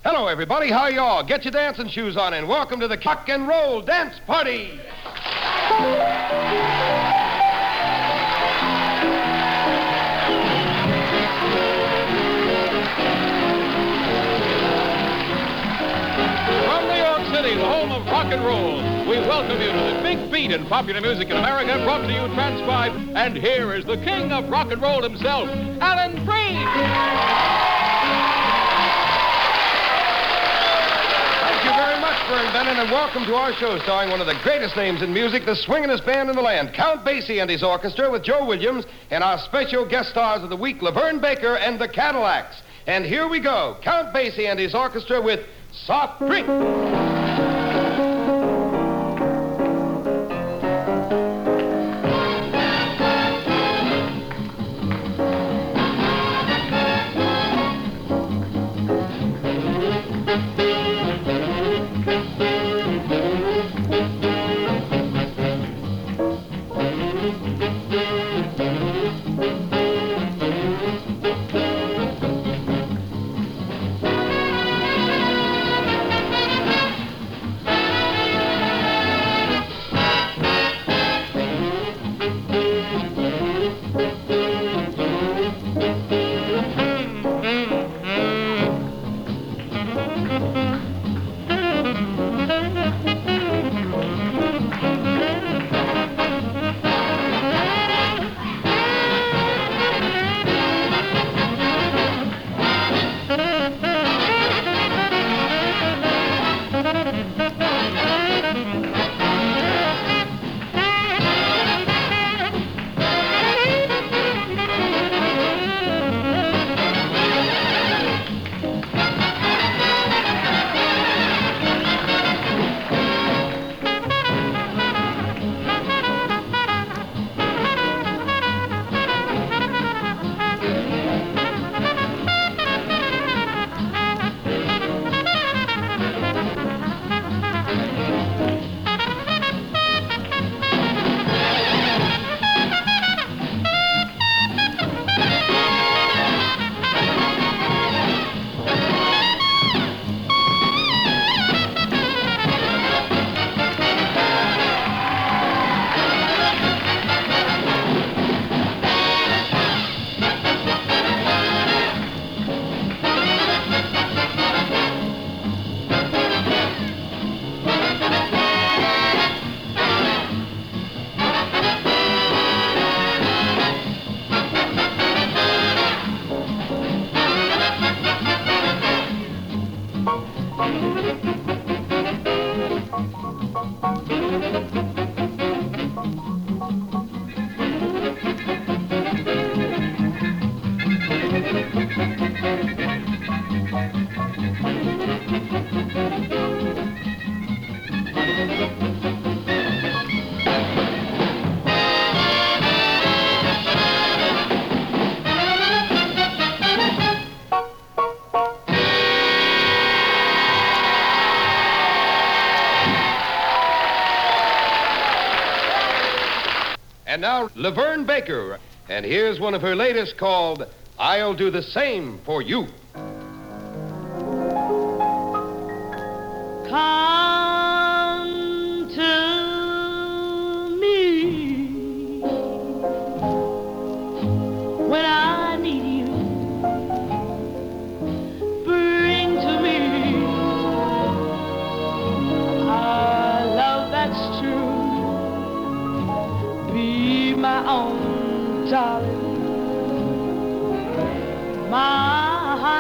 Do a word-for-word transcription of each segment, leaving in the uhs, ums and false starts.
Hello, everybody. How y'all? Get your dancing shoes on and welcome to the Rock and Roll Dance Party. From New York City, the home of rock and roll, we welcome you to the big beat in popular music in America, brought to you transcribed. And here is the king of rock and roll himself, Alan Freed. Vern Bennett, and welcome to our show starring one of the greatest names in music, the swingin'est band in the land, Count Basie and his orchestra with Joe Williams, and our special guest stars of the week, Laverne Baker and the Cadillacs. And here we go, Count Basie and his orchestra with Soft Drink. And now, Laverne Baker. And here's one of her latest called, I'll Do the Same for You. Come to me when I need you. Bring to me a love that's true. Be my own darling, my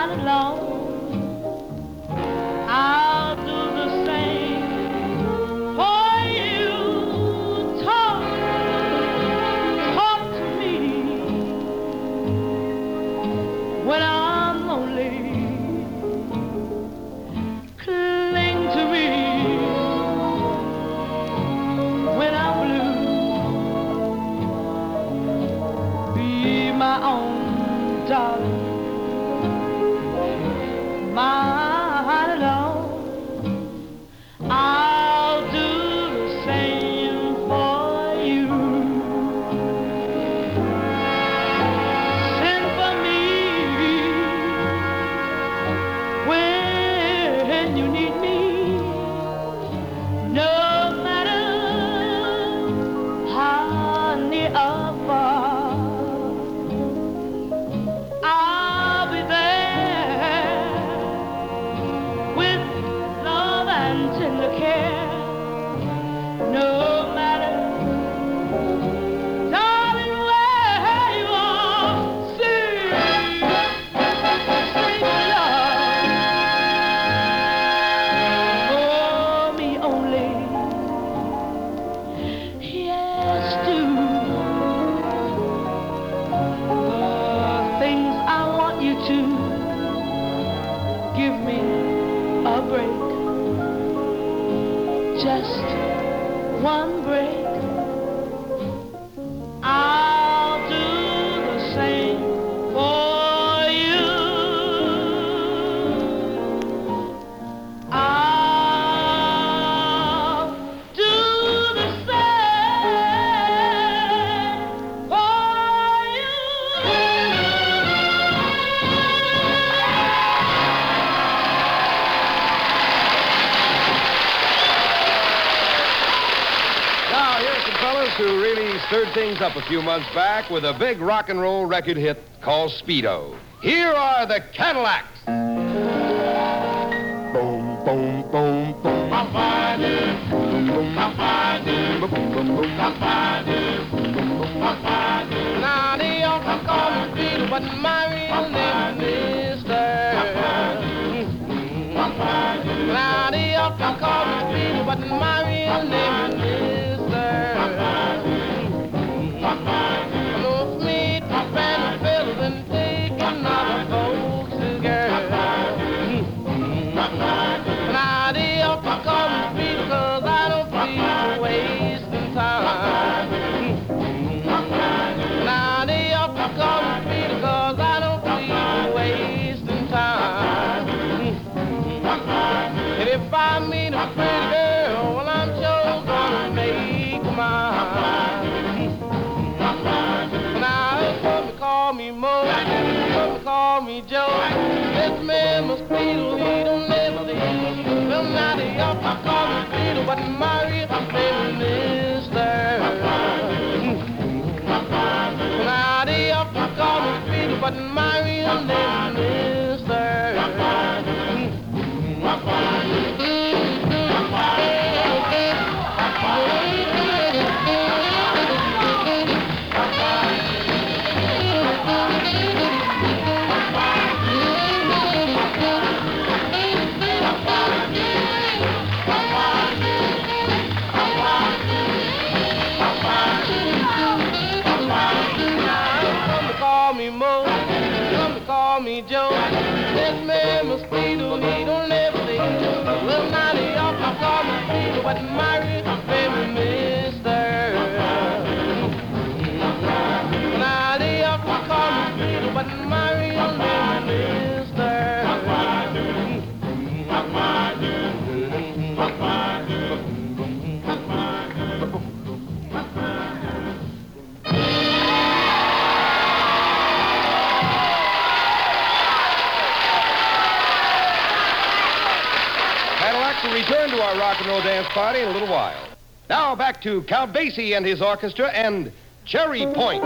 a break, just one break. I'll do the same for you. I'll do the same for you. Now, here's some fellas who really stirred things up a few months back with a big rock and roll record hit called Speedo. Here are the Cadillacs. Boom, boom, boom, boom. Now they often call me Peter, but my real name is Mister Now they often call me Peter, but my real name is Mister I know it's me to spend the bills and take another folks' girl. Now they often call me Peter, 'cause I don't feel wasting time. Now they often call me Peter, 'cause I don't feel wasting time. And if I meet a pretty girl, well, I'm sure gonna make mine. Now, some call me Mo, some call me Joe. This man must be the he don't never leave. Well, now they often call me Peter, but my real name is Mister Now they often call me Peter, but my real name is Mister Some call me Mo, some call me Joe. This man must be the he don't never leave. Well, now they often call me Peter, but my real name is Mister Now they often call me Peter, but my real name is Mister Cadillacs will return to our rock and roll dance party in a little while. Now back to Count Basie and his orchestra and Cherry Point.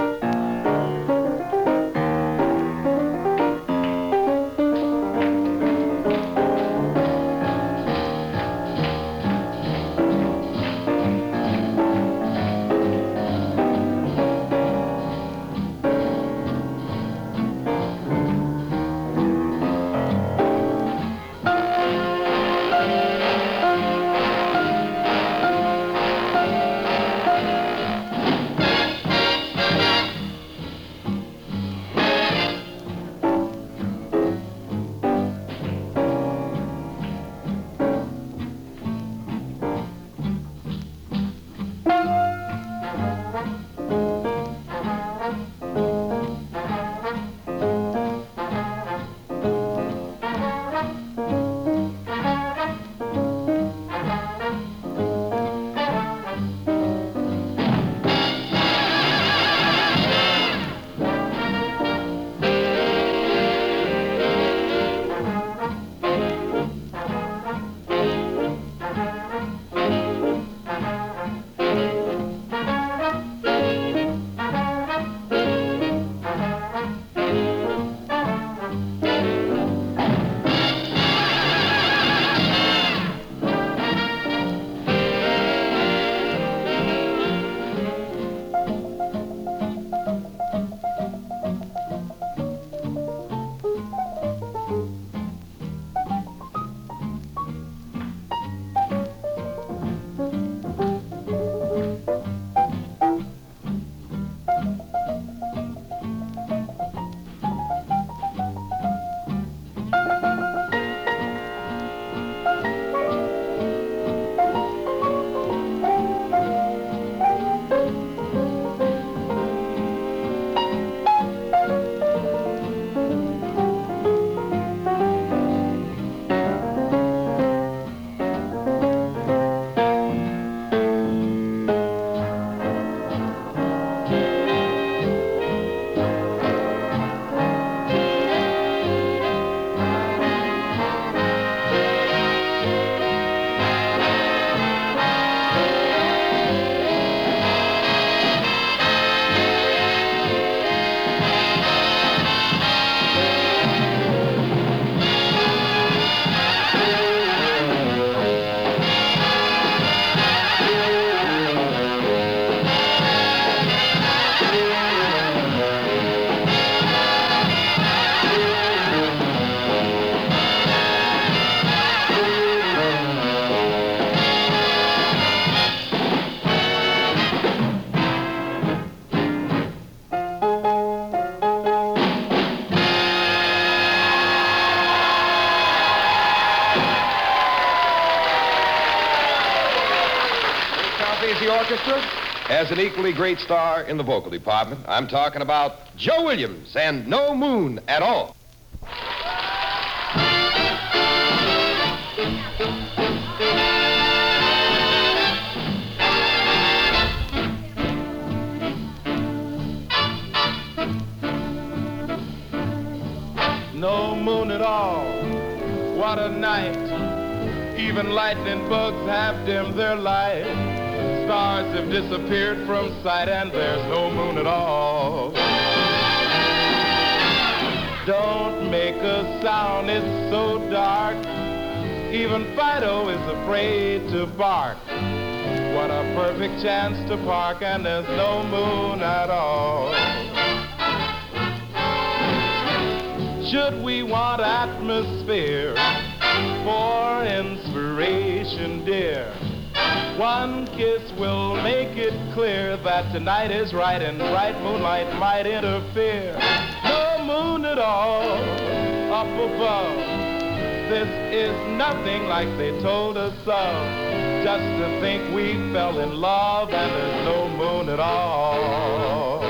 orchestra has an equally great star in the vocal department. I'm talking about Joe Williams and No Moon at All. No moon at all, what a night. Even lightning bugs have dimmed their light. Stars have disappeared from sight and there's no moon at all. Don't make a sound, it's so dark. Even Fido is afraid to bark. What a perfect chance to park and there's no moon at all. Should we want atmosphere for inspiration, dear? One kiss will make it clear that tonight is right and bright moonlight might interfere. No moon at all up above. This is nothing like they told us of. Just to think we fell in love and there's no moon at all.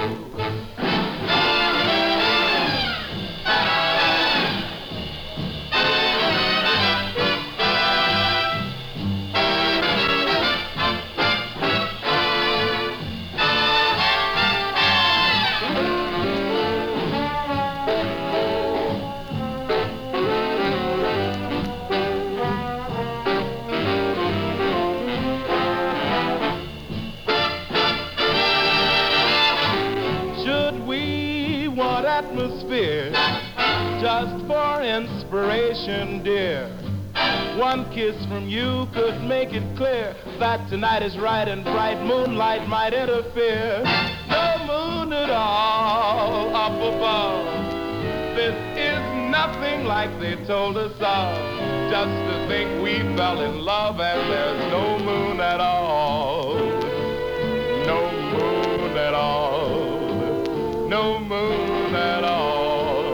Atmosphere, just for inspiration, dear. One kiss from you could make it clear that tonight is right and bright moonlight might interfere. No moon at all up above. This is nothing like they told us of. Just to think we fell in love and there's no moon at all. No moon at all. No moon at all.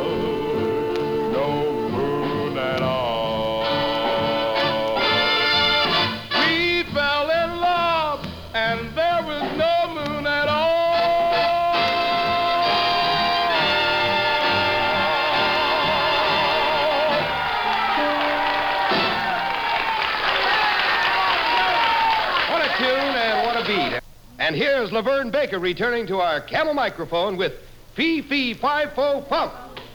No moon at all. We fell in love and there was no moon at all. What a tune and what a beat. And here's Laverne Baker returning to our camel microphone with Fee Fee Fi Fo Fum.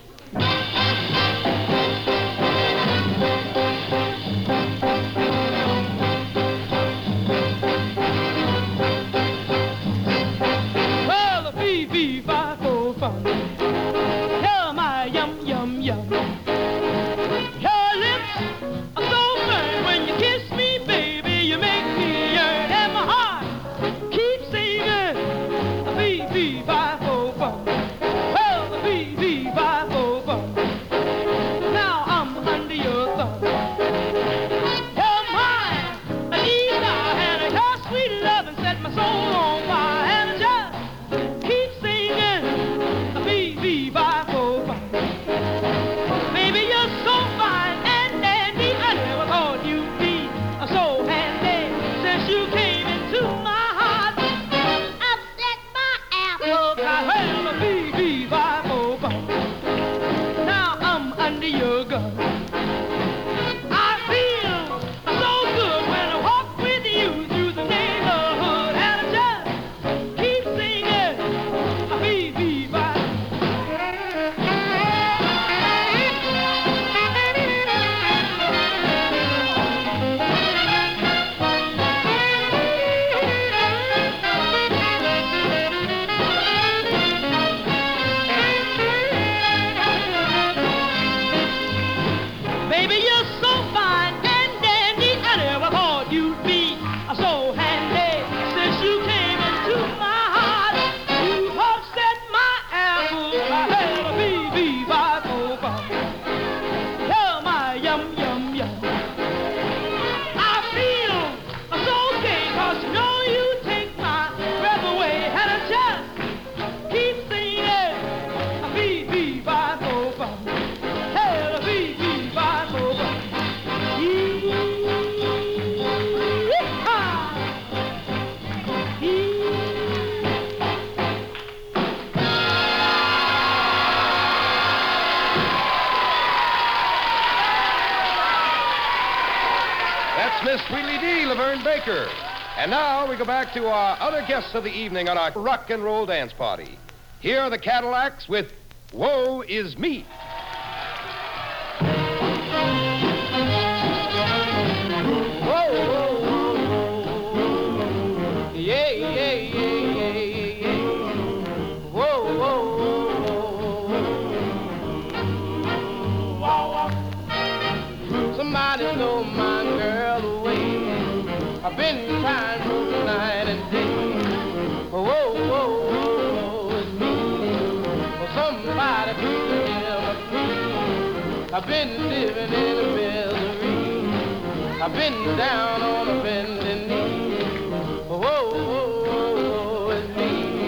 Well, the fee fee fi fo fum. Tell my yum yum yum. Your lips are so firm when you kiss me, baby. You make me yearn, and my heart keeps singing. The fee fee fi fo fum. Well, the fee fee fi fo fum. Now I'm under your thumb. You're mine, Anita, and your sweet love and set my soul on fire, and I just keep singing a fee fee fi fo fum. Baby, you're so fine and dandy, I never thought you'd be so handy since you came into my heart. Upset my apple pie. Well, a fee fee fi fo fum. Now I'm under your gun. I feel so good when I walk with you through the neighborhood, and I just keep singing a fee fee fi. Baby, you're so fine and dandy, I never thought you'd be so handy since you came into my heart. You've upset my apple. I had a bee bee fi fo fum. Tell my yum yum yum. I feel so gay 'cause you know you take my breath away, and I just keep singing a bee bee fi fo fum. Tell a bee bee fi fo fum. Yee-haw. That's Miss Wheelie D, Laverne Baker. And now we go back to our other guests of the evening on our rock and roll dance party. Here are the Cadillacs with Woe Is Me. Yeah, yeah, yeah, yeah, yeah. Whoa, whoa, whoa, whoa. Somebody stole my girl away. I've been trying to night and day. Whoa, whoa, whoa, it's me. Well, somebody please tell me free. I've been living in a misery. I've been down on a bending knee. Whoa, whoa, whoa, it's me.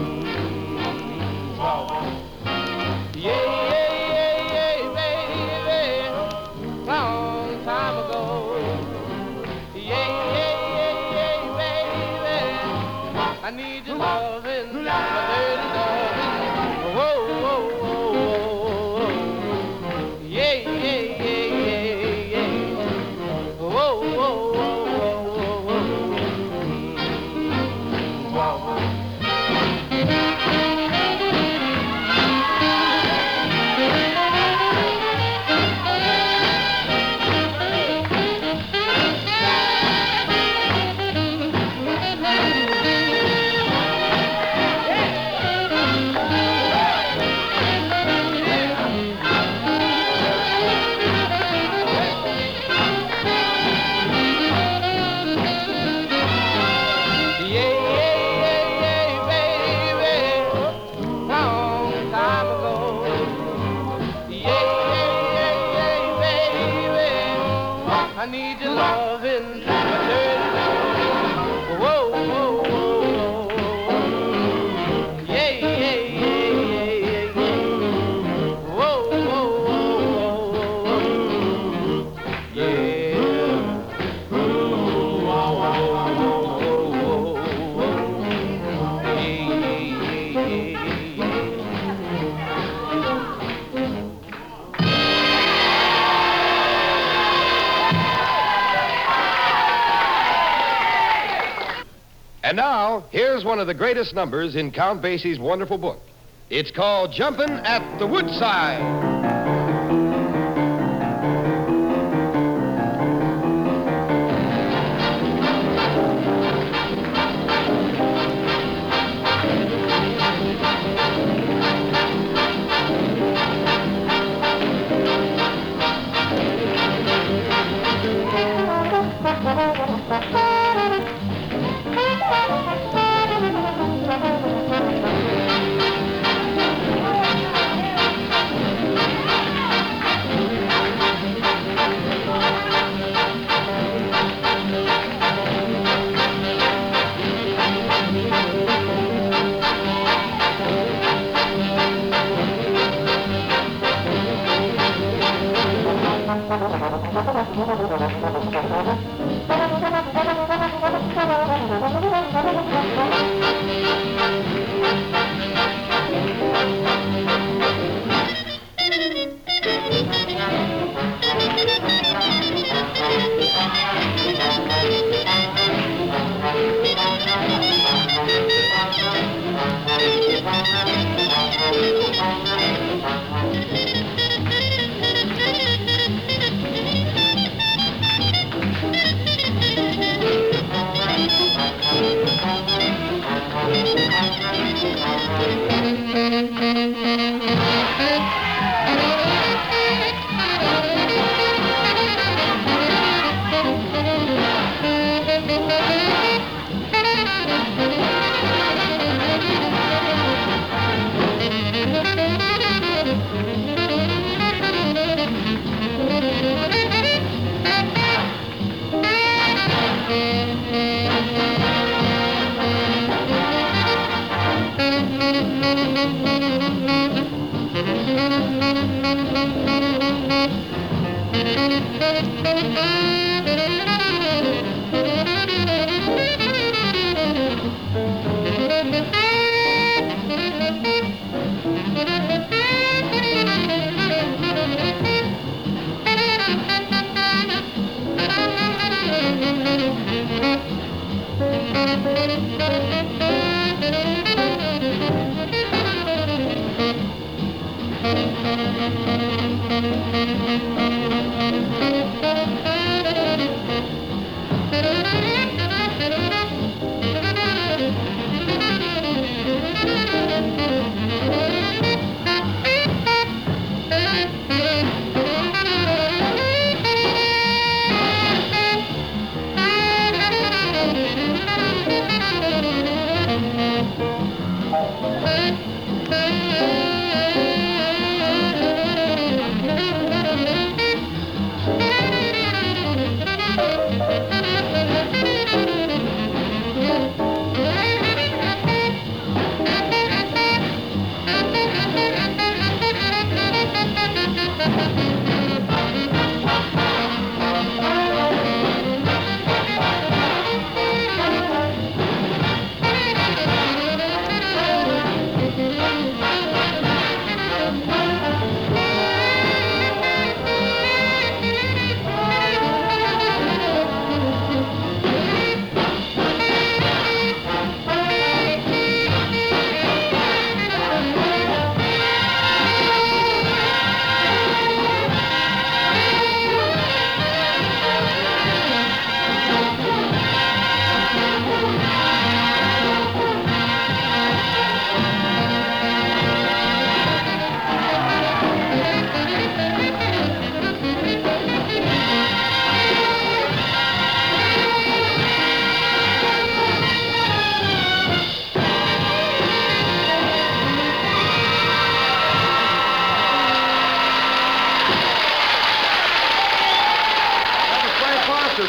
Yeah, yeah, yeah, yeah, baby. Long time ago. Yeah, yeah, yeah, yeah, baby. I need your loving, my dirty loving. Whoa, whoa, whoa, whoa, whoa. Yeah, yeah, yeah, yeah, yeah. Whoa, whoa, whoa, whoa, whoa, whoa. I need your loving, my dirty loving. Whoa, whoa, whoa, whoa. Yeah, yeah, yeah, yeah, yeah. Whoa, whoa, whoa, whoa, whoa. Yeah. Whoa, whoa, whoa, whoa, whoa. Yeah, yeah, yeah, yeah. And now, here's one of the greatest numbers in Count Basie's wonderful book. It's called Jumpin' at the Woodside.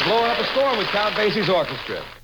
blowing up a storm with Count Basie's orchestra.